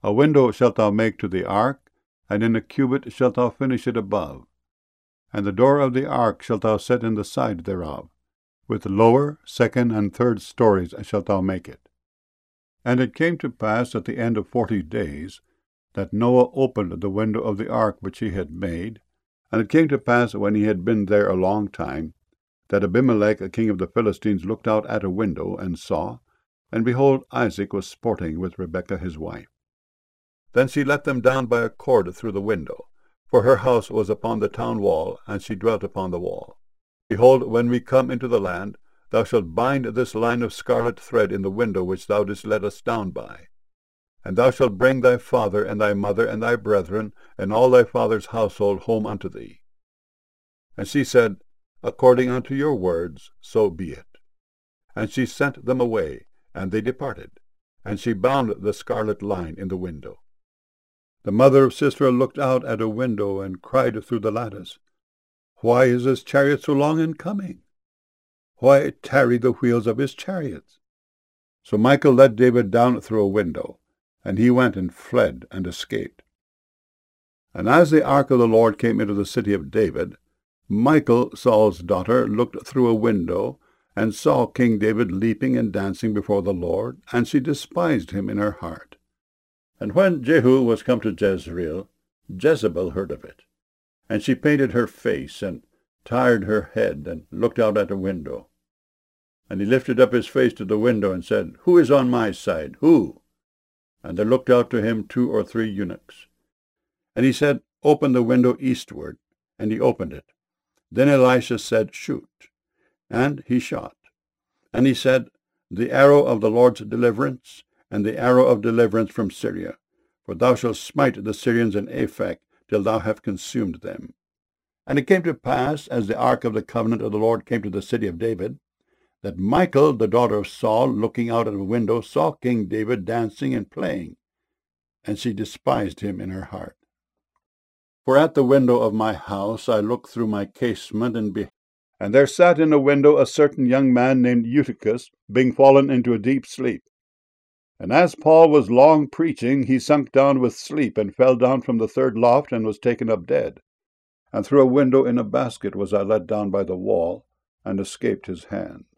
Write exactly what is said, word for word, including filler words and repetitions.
A window shalt thou make to the ark, and in a cubit shalt thou finish it above. And the door of the ark shalt thou set in the side thereof. With lower, second, and third stories shalt thou make it. And it came to pass at the end of forty days, that Noah opened the window of the ark which he had made. And it came to pass, when he had been there a long time, that Abimelech, a king of the Philistines, looked out at a window, and saw, and behold, Isaac was sporting with Rebekah his wife. Then she let them down by a cord through the window, for her house was upon the town wall, and she dwelt upon the wall. Behold, when we come into the land, thou shalt bind this line of scarlet thread in the window which thou didst let us down by. And thou shalt bring thy father, and thy mother, and thy brethren, and all thy father's household home unto thee. And she said, According unto your words, so be it. And she sent them away, and they departed, and she bound the scarlet line in the window. The mother of Sisera looked out at a window, and cried through the lattice, Why is his chariot so long in coming? Why tarry the wheels of his chariots? So Michal let David down through a window, and he went and fled and escaped. And as the ark of the Lord came into the city of David, Michal, Saul's daughter, looked through a window, and saw King David leaping and dancing before the Lord, and she despised him in her heart. And when Jehu was come to Jezreel, Jezebel heard of it. And she painted her face, and tired her head, and looked out at a window. And he lifted up his face to the window, and said, Who is on my side? Who? And there looked out to him two or three eunuchs. And he said, Open the window eastward. And he opened it. Then Elisha said, Shoot. And he shot. And he said, The arrow of the Lord's deliverance, and the arrow of deliverance from Syria. For thou shalt smite the Syrians in Aphek, till thou have consumed them. And it came to pass, as the ark of the covenant of the Lord came to the city of David, that Michal, the daughter of Saul, looking out at a window, saw King David dancing and playing, and she despised him in her heart. For at the window of my house I looked through my casement, and be- and there sat in a window a certain young man named Eutychus, being fallen into a deep sleep. And as Paul was long preaching, he sunk down with sleep, and fell down from the third loft, and was taken up dead. And through a window in a basket was I let down by the wall, and escaped his hand.